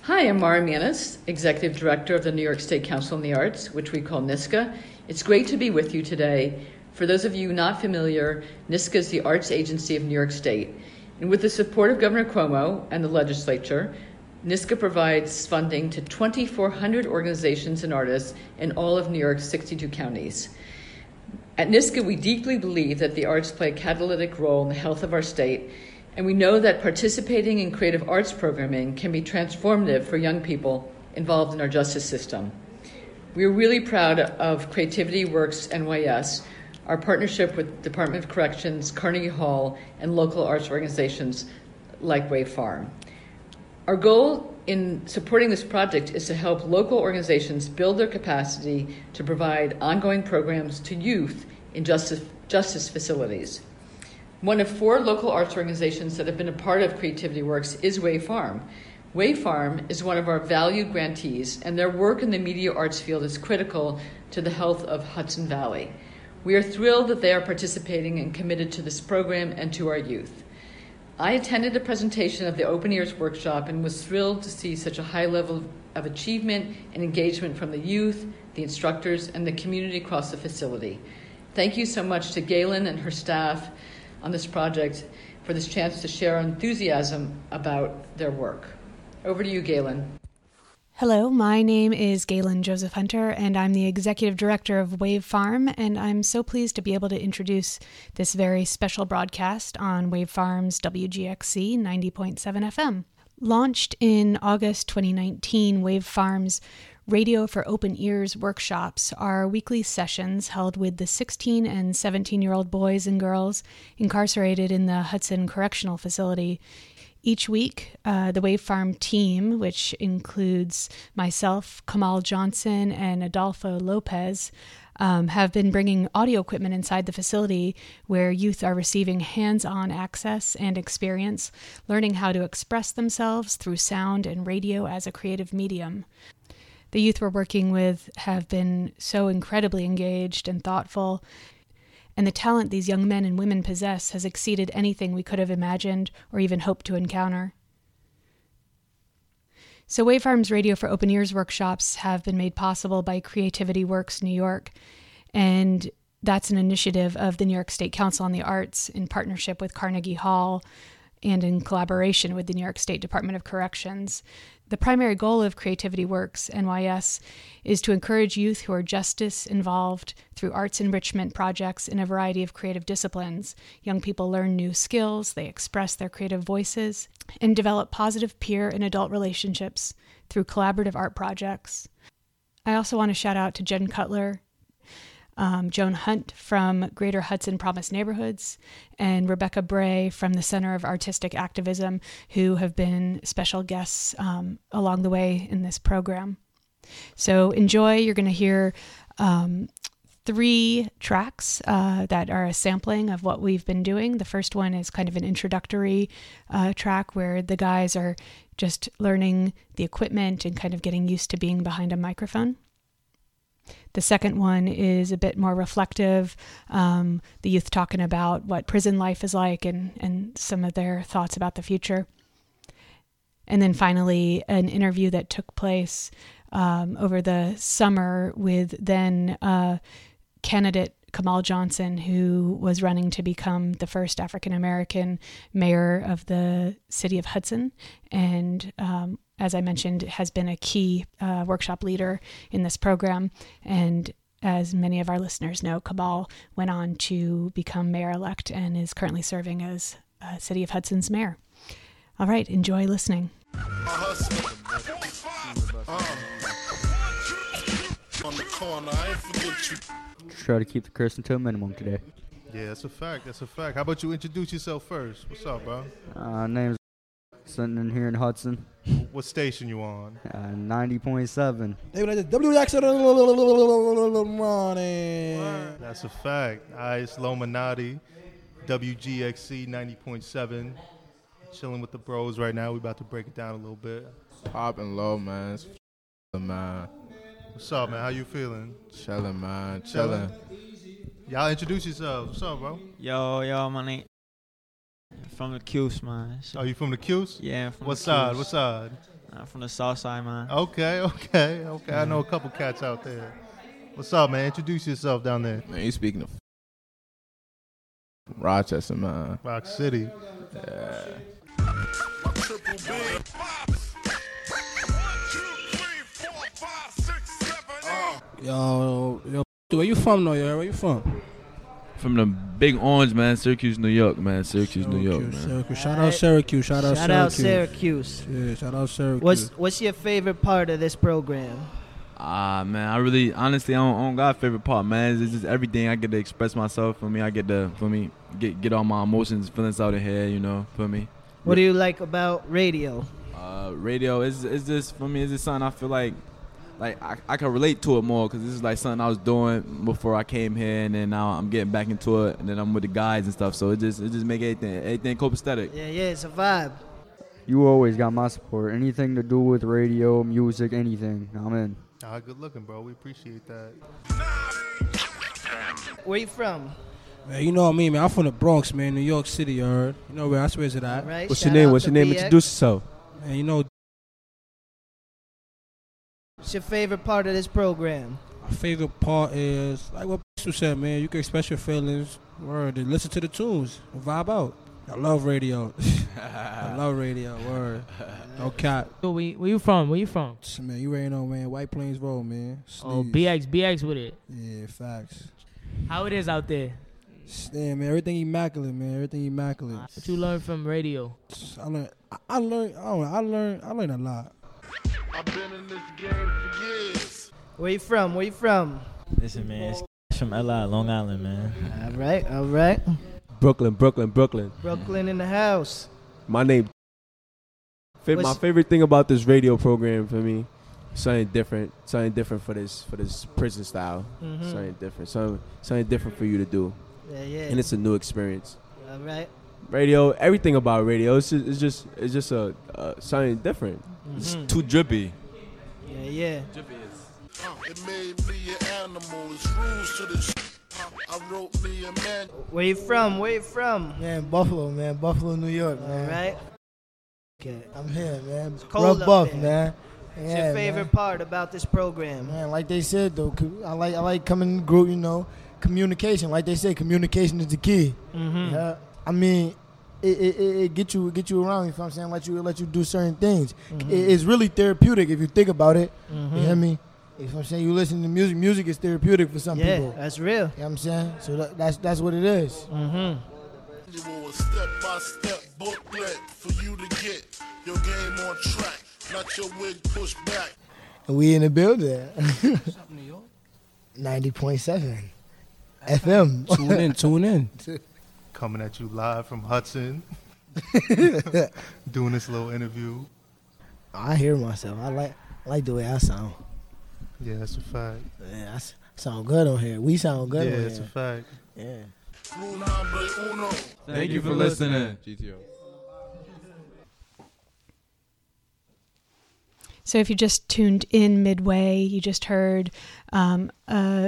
Hi, I'm Mara Manis, Executive Director of the New York State Council on the Arts, which we call NYSCA. It's great to be with you today. For those of you not familiar, NYSCA is the arts agency of New York State. And with the support of Governor Cuomo and the legislature, NYSCA provides funding to 2,400 organizations and artists in all of New York's 62 counties. At NYSCA, we deeply believe that the arts play a catalytic role in the health of our state, and we know that participating in creative arts programming can be transformative for young people involved in our justice system. We are really proud of Creativity Works NYS, our partnership with Department of Corrections, Carnegie Hall, and local arts organizations like Wave Farm. Our goal in supporting this project is to help local organizations build their capacity to provide ongoing programs to youth in justice facilities. One of 4 local arts organizations that have been a part of Creativity Works is Wave Farm. Wave Farm is one of our valued grantees, and their work in the media arts field is critical to the health of Hudson Valley. We are thrilled that they are participating and committed to this program and to our youth. I attended a presentation of the Open Ears workshop and was thrilled to see such a high level of achievement and engagement from the youth, the instructors, and the community across the facility. Thank you so much to Galen and her staff on this project for this chance to share enthusiasm about their work. Over to you, Galen. Hello, my name is Galen Joseph Hunter, and I'm the Executive Director of Wave Farm, and I'm so pleased to be able to introduce this very special broadcast on Wave Farm's WGXC 90.7 FM. Launched in August 2019, Wave Farm's Radio for Open Ears workshops are weekly sessions held with the 16 and 17-year-old boys and girls incarcerated in the Hudson Correctional Facility. Each week, the Wave Farm team, which includes myself, Kamal Johnson, and Adolfo Lopez, have been bringing audio equipment inside the facility where youth are receiving hands-on access and experience, learning how to express themselves through sound and radio as a creative medium. The youth we're working with have been so incredibly engaged and thoughtful, and the talent these young men and women possess has exceeded anything we could have imagined or even hoped to encounter. So Wave Farm's Radio for Open Ears workshops have been made possible by Creativity Works New York, and that's an initiative of the New York State Council on the Arts in partnership with Carnegie Hall and in collaboration with the New York State Department of Corrections. The primary goal of Creativity Works NYS is to encourage youth who are justice involved through arts enrichment projects in a variety of creative disciplines. Young people learn new skills, they express their creative voices, and develop positive peer and adult relationships through collaborative art projects. I also want to shout out to Jen Cutler, Joan Hunt from Greater Hudson Promise Neighborhoods, and Rebecca Bray from the Center of Artistic Activism, who have been special guests along the way in this program. So enjoy. You're going to hear 3 tracks that are a sampling of what we've been doing. The first one is kind of an introductory track where the guys are just learning the equipment and kind of getting used to being behind a microphone. The second one is a bit more reflective, the youth talking about what prison life is like and some of their thoughts about the future. And then finally, an interview that took place over the summer with then candidate Kamal Johnson, who was running to become the first African-American mayor of the city of Hudson, and as I mentioned, has been a key workshop leader in this program. And as many of our listeners know, Kamal went on to become mayor-elect and is currently serving as City of Hudson's mayor. All right, enjoy listening. Try to keep the cursing to a minimum today. Yeah, that's a fact. That's a fact. How about you introduce yourself first? What's up, bro? Name's sitting in here in Hudson. What station you on? 90.7. That's a fact. It's Lomanati, WGXC 90.7. Chilling with the bros right now. We about to break it down a little bit. Popping low, man. It's man. What's up, man? How you feeling? Chilling, man. Chilling. Y'all introduce yourselves. What's up, bro? Yo, my name from the Cuse, man. Oh, you from the Cuse? Yeah, from what the side? Cuse. What side? I'm from the South Side, man. Okay. I know a couple cats out there. What's up, man? Introduce yourself down there. Man, you speaking of Rochester, man. Rock City. Yeah. Yo, where you from, though, yo? Where you from? From the Big Orange, man. Syracuse, New York, man. Syracuse, New York, man. Syracuse. Shout out Syracuse. Shout out Syracuse. Yeah, shout out Syracuse. What's your favorite part of this program? Man, I really, honestly, I don't got a favorite part, man. It's just everything. I get to express myself. For me, I get to, get all my emotions, feelings out of here, you know, for me. What do you like about radio? Radio is just, for me, it's just something I feel like I can relate to it more because this is like something I was doing before I came here, and then now I'm getting back into it, and then I'm with the guys and stuff. So it just make everything copacetic. Yeah, it's a vibe. You always got my support. Anything to do with radio, music, anything, I'm in. Good looking, bro. We appreciate that. Where you from? Man, you know what I mean, man. I'm from the Bronx, man. New York City, you heard. You know where I swear it at. Right, What's your name? Introduce yourself. Man, you know. What's your favorite part of this program? My favorite part is, like what you said, man. You can express your feelings. Word. And listen to the tunes. And vibe out. I love radio. I love radio. Word. No cap. Where you from? Man, you already know, man. White Plains Road, man. Oh, Sneeze. BX with it. Yeah, facts. How it is out there? Yeah, man. Everything immaculate, man. Everything immaculate. What you learned from radio? I learned a lot. I've been in this game for years. Where you from? Listen, man, it's from LI, Long Island, man. All right. Brooklyn. Brooklyn in the house. My name. My favorite thing about this radio program for me, something different for this prison style. Mm-hmm. Something different for you to do. Yeah. And it's a new experience. All right. Radio, everything about radio, it's just a something different. Mm-hmm. It's too drippy. Yeah. Drippy is. It made me an animal. It's rules to the I wrote me a man. Where you from? Man, Buffalo, New York, man. All right. Okay, I'm here, man. It's cold up Buff, there. man. What's your favorite part about this program? Man, like they said though, I like coming in the group, you know, communication. Like they say, communication is the key. Mm-hmm. I mean, it get you around. You know what I'm saying? Let you do certain things. Mm-hmm. It's really therapeutic if you think about it. Mm-hmm. You hear me? If I'm saying you listen to music, music is therapeutic for some people. Yeah, that's real. You know what I'm saying? So that's what it is. Mm-hmm. A step-by-step booklet for you to get your game on track, not your wig pushed back. And we in the building. 90.7 FM. Tune in. Coming at you live from Hudson. Doing this little interview. I hear myself. I like the way I sound. Yeah, that's a fact. Yeah, I sound good on here. We sound good on here. Yeah, that's a fact. Yeah. Thank you for listening. GTO. So if you just tuned in midway, you just heard a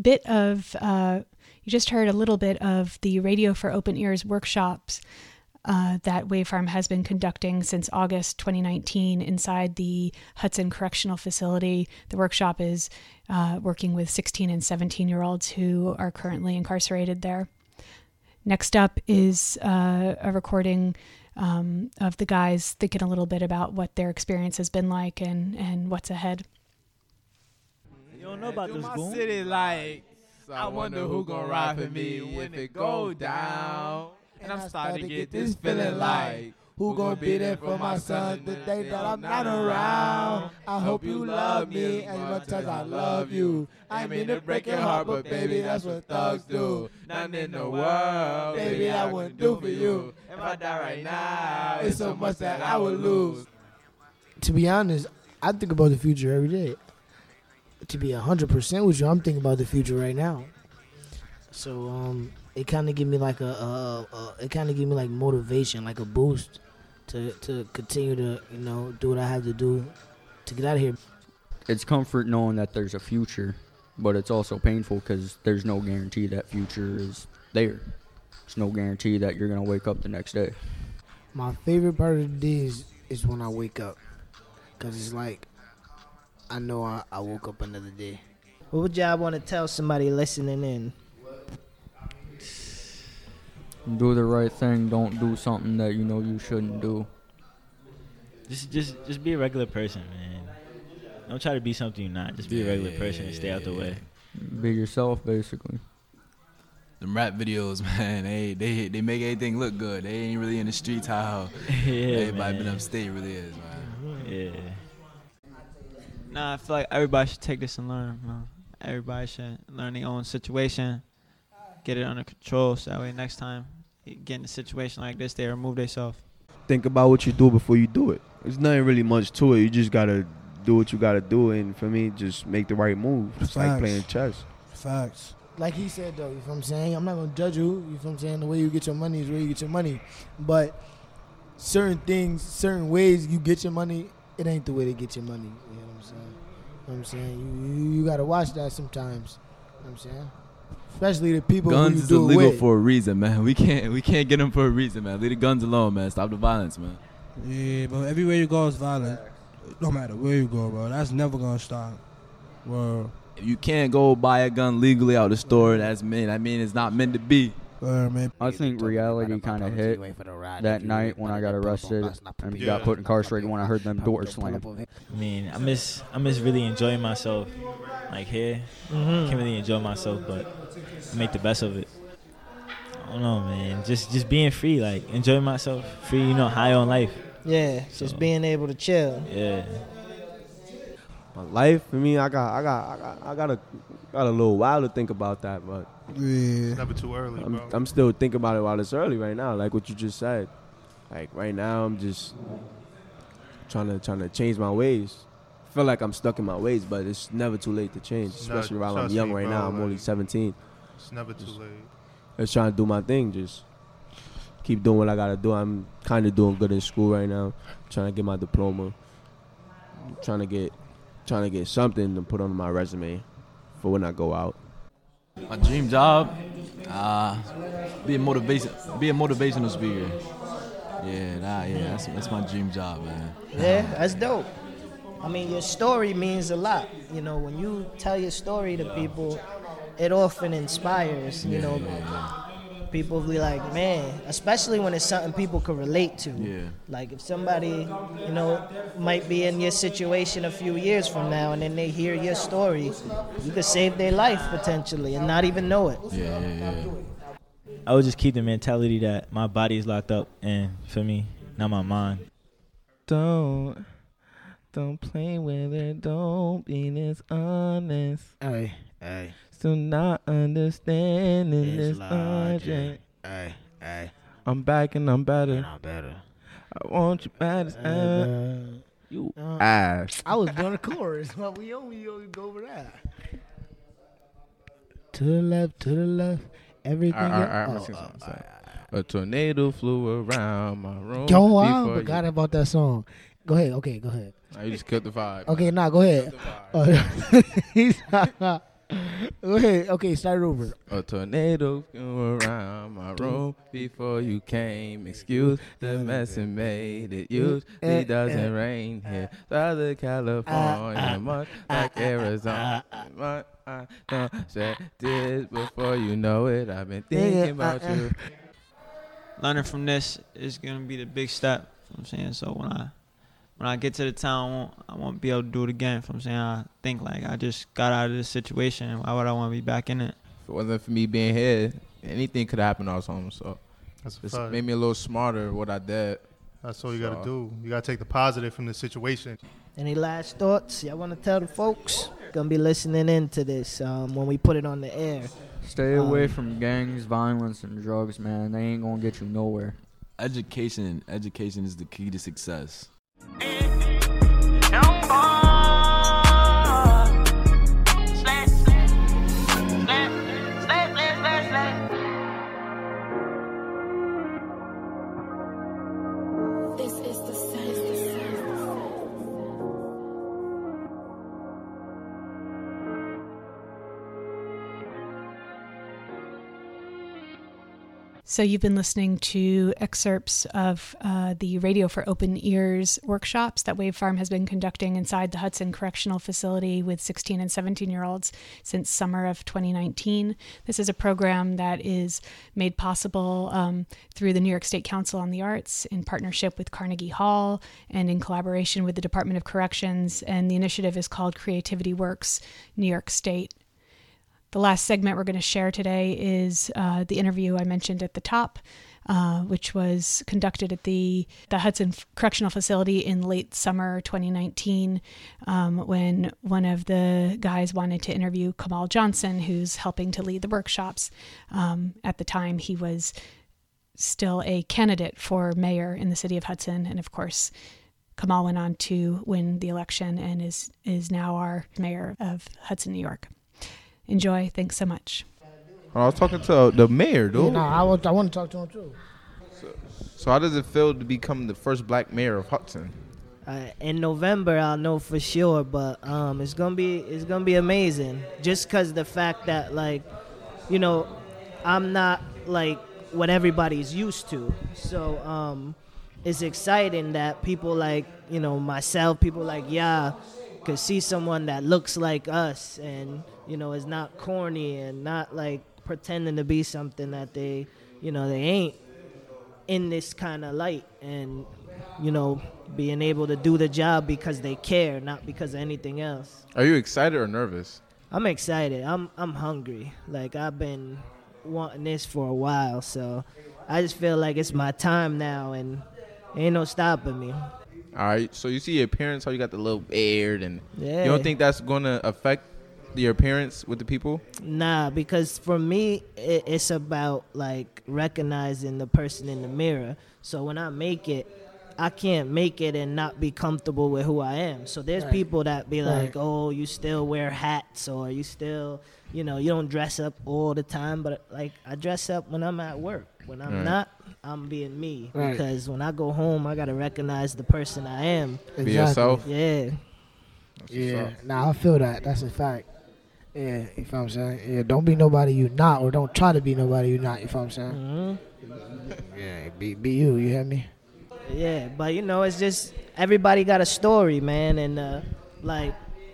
little bit of the Radio for Open Ears workshops that Wave Farm has been conducting since August 2019 inside the Hudson Correctional Facility. The workshop is working with 16 and 17-year-olds who are currently incarcerated there. Next up is a recording of the guys thinking a little bit about what their experience has been like and what's ahead. You don't know about this, my Boom? city like. I wonder who gon' ride for me when it go down. And I'm starting to get this feeling like, who gon' be there for my son the day that I'm not around? I hope you love me as much as I love you. I mean to break your heart, but baby, that's what thugs do. Nothing in the world, baby, I wouldn't do for you. If I die right now, it's so much that I would lose. To be honest, I think about the future every day. To be 100% with you, I'm thinking about the future right now. So it kind of give me like motivation, like a boost to continue to do what I have to do to get out of here. It's comfort knowing that there's a future, but it's also painful because there's no guarantee that future is there. There's no guarantee that you're gonna wake up the next day. My favorite part of the day is when I wake up. Because it's like, I know I woke up another day. What would y'all want to tell somebody listening in? Do the right thing. Don't do something that you know you shouldn't do. Just be a regular person, man. Don't try to be something you're not. Just be a regular person and stay out the way. Be yourself, basically. Them rap videos, man, they make everything look good. They ain't really in the streets how everybody been upstate really is, man. Yeah. Nah, I feel like everybody should take this and learn, man. Everybody should learn their own situation, get it under control, so that way next time you get in a situation like this, they remove themselves. Think about what you do before you do it. There's nothing really much to it. You just gotta do what you gotta do, and for me, just make the right move. It's like playing chess. Facts. Like he said, though, you feel what I'm saying? I'm not going to judge you. You feel what I'm saying? The way you get your money is where you get your money. But certain things, certain ways you get your money, it ain't the way to get your money. You know what I'm saying? You know what I'm saying? You got to watch that sometimes. You know what I'm saying? Especially the people guns who you is do illegal it with. for a reason, man. We can't get them for a reason, man. Leave the guns alone, man. Stop the violence, man. Yeah, but everywhere you go is violent. No matter where you go, bro. That's never going to stop. Well, if you can't go buy a gun legally out the store, I mean it's not meant to be. I think reality kind of hit that night when I got arrested and got put incarcerated when I heard them doors slam. I mean, I miss really enjoying myself, like here. Can't really enjoy myself, but I make the best of it. I don't know, man. Just being free, like enjoying myself, free. You know, high on life. Yeah, just being able to chill. Yeah. My life, for me, I got a little while to think about that, but It's never too early, bro. I'm still thinking about it while it's early right now, like what you just said. Like right now, I'm just trying to change my ways. I feel like I'm stuck in my ways, but it's never too late to change, especially while I'm young right now. I'm only 17. It's never too late. Just trying to do my thing, just keep doing what I gotta do. I'm kind of doing good in school right now, trying to get my diploma, trying to get something to put on my resume for when I go out. My dream job, be a motivational speaker. Yeah, that's my dream job, man. Yeah, that's dope. I mean, your story means a lot. You know, when you tell your story to people, it often inspires, you know. People be like, man, especially when it's something people can relate to. Yeah. Like if somebody, you know, might be in your situation a few years from now and then they hear your story, you could save their life potentially and not even know it. Yeah. I would just keep the mentality that my body is locked up, and for me, not my mind. Don't play with it. Don't be dishonest. Hey. Still not understanding It's this logic. Hey. I'm back and I'm better. And I'm better. I want you bad as ever. You ass. I was doing a chorus, but we only go over that. To the left, everything. A tornado flew around my room. Yo, I forgot about that song. Go ahead. Okay, go ahead. You just killed the vibe. Okay, go ahead. Go ahead. Okay, start over. A tornado flew around my room before you came. Excuse the mess and made it. Usually doesn't rain here. Southern California, much like Arizona. I don't say this before you know it. I've been thinking about you. Learning from this is gonna be the big step. You know what I'm saying? So when I get to the town, I won't be able to do it again. You know what I'm saying? I think like I just got out of this situation. Why would I want to be back in it? If it wasn't for me being here, anything could happen or something. So That's made me a little smarter what I did. That's all you got to do. You got to take the positive from the situation. Any last thoughts y'all want to tell the folks gonna be listening into this when we put it on the air? Stay away from gangs, violence, and drugs, man. They ain't gonna get you nowhere. Education is the key to success. So you've been listening to excerpts of the Radio for Open Ears workshops that Wave Farm has been conducting inside the Hudson Correctional Facility with 16 and 17-year-olds since summer of 2019. This is a program that is made possible through the New York State Council on the Arts in partnership with Carnegie Hall and in collaboration with the Department of Corrections. And the initiative is called Creativity Works New York State. The last segment we're going to share today is the interview I mentioned at the top, which was conducted at the Hudson Correctional Facility in late summer 2019 when one of the guys wanted to interview Kamal Johnson, who's helping to lead the workshops. At the time, he was still a candidate for mayor in the city of Hudson. And of course, Kamal went on to win the election and is now our mayor of Hudson, New York. Enjoy. Thanks so much. I was talking to the mayor, dude. Yeah, I want to talk to him too. So how does it feel to become the first black mayor of Hudson? In November, I'll know for sure, but it's gonna be amazing. Just because the fact that, like, you know, I'm not like what everybody's used to, so it's exciting that people like, you know, myself, people like could see someone that looks like us and, you know, is not corny and not like pretending to be something that they, you know, they ain't, in this kind of light, and, you know, being able to do the job because they care, not because of anything else. Are you excited or nervous? I'm excited. I'm hungry. Like, I've been wanting this for a while, so I just feel like it's my time now and ain't no stopping me. All right, so you see your appearance, how you got the little beard, and Yeah. you don't think that's going to affect your appearance with the people? Nah, because for me, it's about, like, recognizing the person in the mirror. So when I make it, I can't make it and not be comfortable with who I am. So there's Right. people that be like, Right. oh, you still wear hats, or you still, you know, you don't dress up all the time. But, like, I dress up when I'm at work. When I'm Right. not, I'm being me. Right. Because when I go home, I got to recognize the person I am. Be yourself? Yeah. Yeah, I feel that. That's a fact. Yeah, you feel what I'm saying? Yeah, don't be nobody you not, or don't try to be nobody you not, you feel what I'm saying? Yeah, be you hear me? Yeah, but, you know, it's just everybody got a story, man, and like,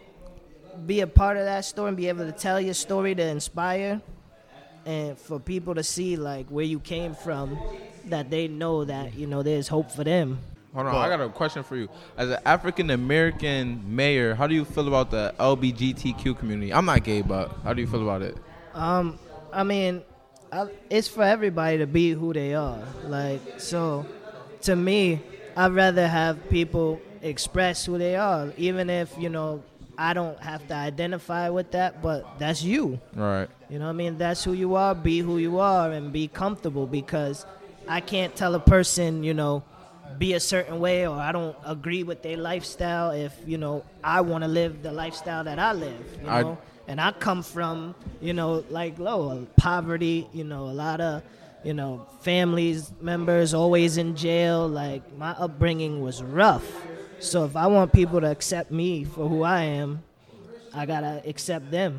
be a part of that story and be able to tell your story to inspire, and for people to see, like, where you came from, that they know that, you know, there's hope for them. Hold on, I got a question for you. As an African-American mayor, how do you feel about the LGBTQ community? I'm not gay, but how do you feel about it? I mean, it's for everybody to be who they are. Like, so, to me, I'd rather have people express who they are, even if, you know, I don't have to identify with that, but that's you. Right. You know what I mean? That's who you are. Be who you are and be comfortable, because I can't tell a person, you know, be a certain way, or I don't agree with their lifestyle if, you know, I want to live the lifestyle that I live, you know? And I come from, you know, like poverty, you know, a lot of, you know, families, members always in jail. Like, my upbringing was rough. So if I want people to accept me for who I am, I got to accept them.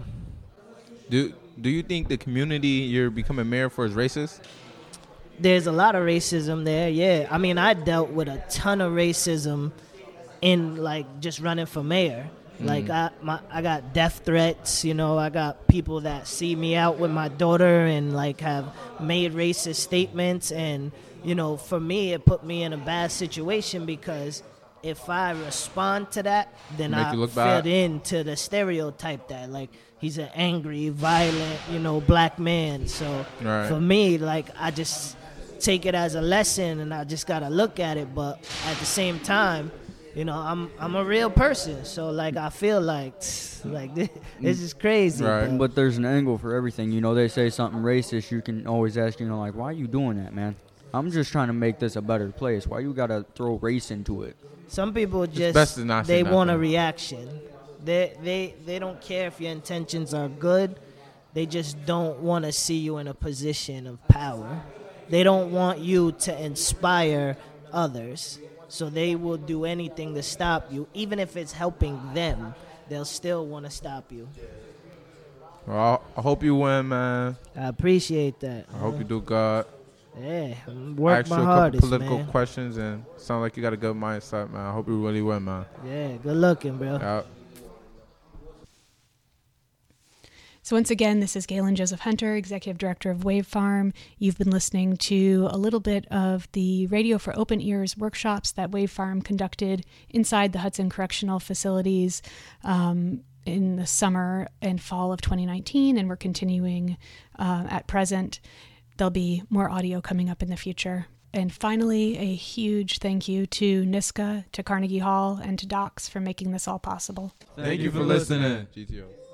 Do you think the community you're becoming mayor for is racist? There's a lot of racism there, yeah. I mean, I dealt with a ton of racism in, like, just running for mayor. Like, I got death threats, you know. I got people that see me out with my daughter and, like, have made racist statements. And, you know, for me, it put me in a bad situation, because if I respond to that, then Make I you look bad. fit into the stereotype that, like, he's an angry, violent, you know, black man. So Right. for me, like, I just take it as a lesson, and I just gotta look at it. But at the same time, you know, I'm a real person, so, like, I feel like this is crazy. But there's an angle for everything. You know, they say something racist, you can always ask, you know, like, why are you doing that, man? I'm just trying to make this a better place. Why you gotta throw race into it? Some people best to just not say they want a nothing. reaction. They don't care if your intentions are good. They just don't want to see you in a position of power. They don't want you to inspire others. So they will do anything to stop you. Even if it's helping them, they'll still want to stop you. Well, I hope you win, man. I appreciate that. I hope you do good. Yeah, work Asked my you a couple hardest, political man. questions and sound like you got a good mindset, man. I hope you really win, man. Yeah, good looking, bro. Yeah. So once again, this is Galen Joseph Hunter, Executive Director of Wave Farm. You've been listening to a little bit of the Radio for Open Ears workshops that Wave Farm conducted inside the Hudson Correctional Facilities in the summer and fall of 2019, and we're continuing at present. There'll be more audio coming up in the future. And finally, a huge thank you to Niska, to Carnegie Hall, and to Docs for making this all possible. Thank you for listening. GTO.